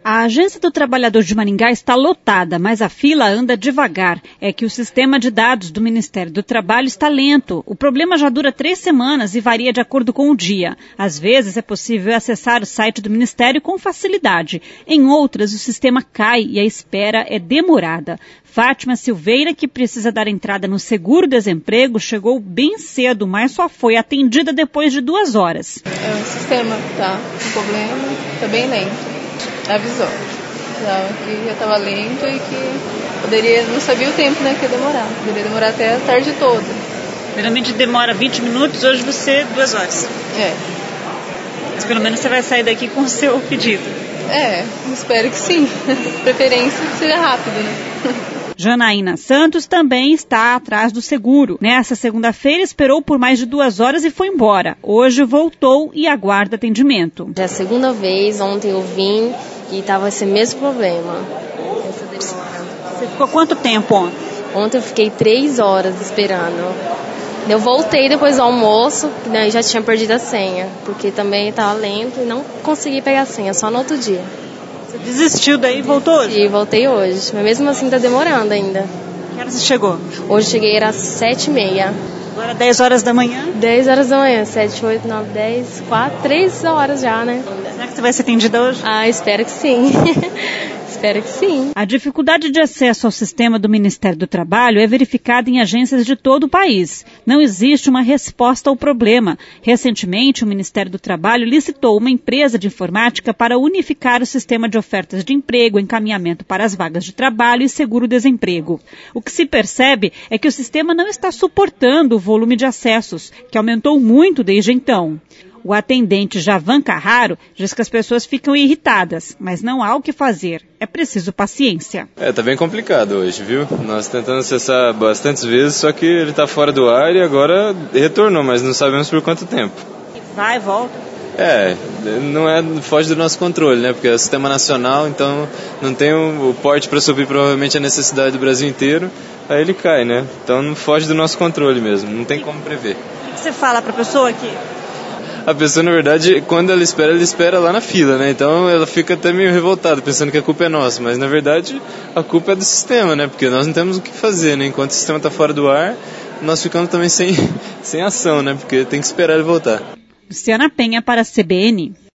A Agência do Trabalhador de Maringá está lotada, mas a fila anda devagar. É que o sistema de dados do Ministério do Trabalho está lento. O problema já dura 3 semanas e varia de acordo com o dia. Às vezes é possível acessar o site do Ministério com facilidade. Em outras, o sistema cai e a espera é demorada. Fátima Silveira, que precisa dar entrada no seguro-desemprego, chegou bem cedo, mas só foi atendida depois de 2 horas. O sistema está com problema, está bem lento. Avisou que já estava lento e que não sabia o tempo, né, que ia demorar. Poderia demorar até a tarde toda. Geralmente demora 20 minutos, hoje você 2 horas. Mas pelo menos você vai sair daqui com o seu pedido. Espero que sim. Preferência que seja rápido, né? Janaína Santos também está atrás do seguro. Nessa segunda-feira esperou por mais de 2 horas e foi embora. Hoje voltou e aguarda atendimento. É a segunda vez, ontem eu vim e estava esse mesmo problema. Essa demora. Você ficou quanto tempo ontem? Ontem eu fiquei 3 horas esperando. Eu voltei depois do almoço, e já tinha perdido a senha, porque também estava lento e não consegui pegar a senha, só no outro dia. Você desistiu daí e voltou hoje? Sim, voltei hoje, mas mesmo assim está demorando ainda. Que hora você chegou? Hoje cheguei, era 7h30. Agora 10 horas da manhã? 10 horas da manhã, 7, 8, 9, 10, 4, 3 horas já, né? Será que você vai ser atendida hoje? Espero que sim. Espero que sim. A dificuldade de acesso ao sistema do Ministério do Trabalho é verificada em agências de todo o país. Não existe uma resposta ao problema. Recentemente, o Ministério do Trabalho licitou uma empresa de informática para unificar o sistema de ofertas de emprego, encaminhamento para as vagas de trabalho e seguro-desemprego. O que se percebe é que o sistema não está suportando o volume de acessos, que aumentou muito desde então. O atendente Javan Carraro diz que as pessoas ficam irritadas, mas não há o que fazer. É preciso paciência. Tá bem complicado hoje, viu? Nós tentamos acessar bastantes vezes, só que ele está fora do ar e agora retornou, mas não sabemos por quanto tempo. Vai, volta. Foge do nosso controle, né? Porque é o sistema nacional, então não tem o porte para suprir provavelmente a necessidade do Brasil inteiro, aí ele cai, né? Então não foge do nosso controle mesmo, não tem como prever. O que você fala para a pessoa aqui? A pessoa, na verdade, quando ela espera lá na fila, né? Então ela fica até meio revoltada, pensando que a culpa é nossa. Mas, na verdade, a culpa é do sistema, né? Porque nós não temos o que fazer, né? Enquanto o sistema está fora do ar, nós ficamos também sem ação, né? Porque tem que esperar ele voltar. Luciana Penha para a CBN.